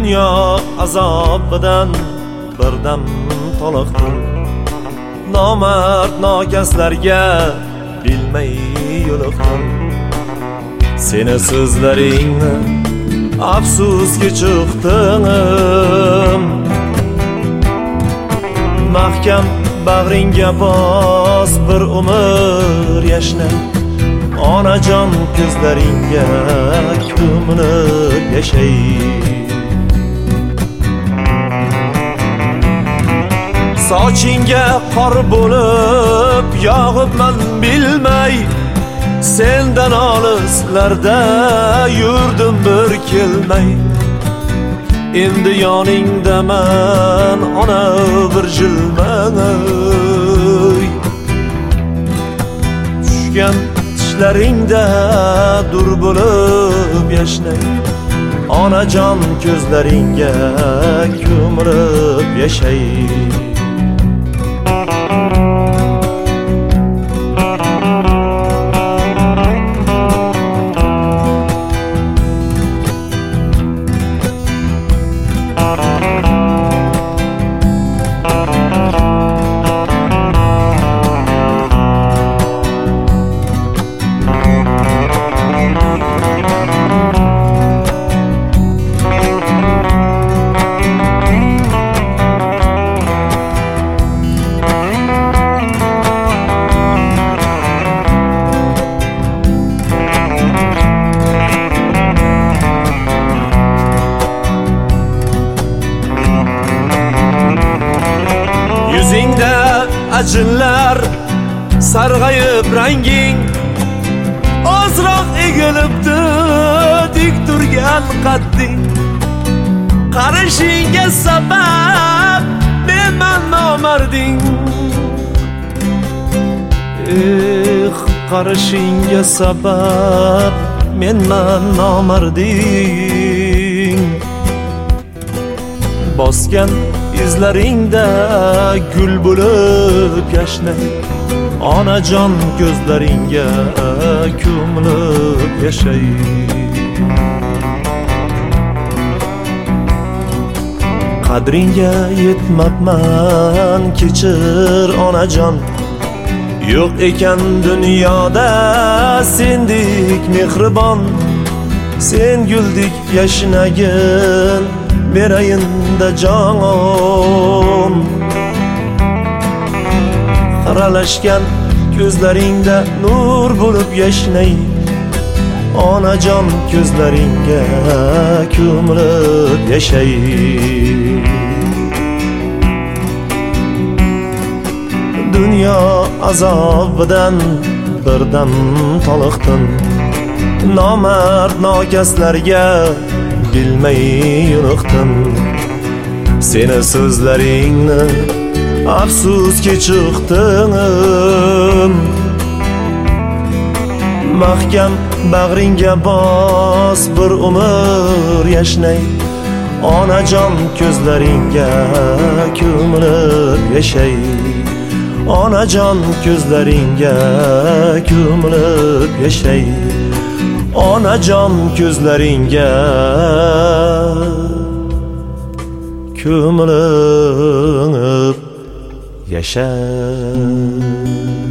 Dunyo azobidan birdam toliqdim. Nomard nokaslarga bilmay yo'liqdim. Seni so'zlaringni afsuski chiqdim. Mahkam bag'ringga bos, bir umr yashna. Onajon ko'zlaringga ko'milib yashay. Sochingga qor bo'lib yog'ibman bilmay, sendan olislarda yurdim bir kelmay. Endi yoningdaman ona bir jilmay. Tushgan tishlaringda dur bo'lib yashnay. Onajon ko'zlaringga ko'milib yashay. Yuzingda ajinlar sarg'ayib ranging, ozroq egilibdi dik turgan qadding. Qarishingga sabab menman nomarding. Qarishingga sabab menman nomarding. Bosgan izlaringda gul bo'lib yashnay. Onajon ko'zlaringga ko'milib yashay. Qadringga yetmabman, kechir onajon. Yo'q ekan dunyoda sendek mehribon. Sen guldek yashnagin berayinda jonon. Qaralashgan ko'zlaringda nur bo'lib yashnay. Onajon ko'zlaringga ko'milib yashay. Dunyo azobidan birdam toliqdim. Nomard nokaslarga bilmay yo'liqdim. Seni so'zlaringni afsuski chiqdim. Mahkam bag'ringga bos, bir umr yashnay. Onajon ko'zlaringga ko'milib yashay. Onajon ko'zlaringga ko'milib yashay. Onajon ko'zlaringga ko'milib yashay.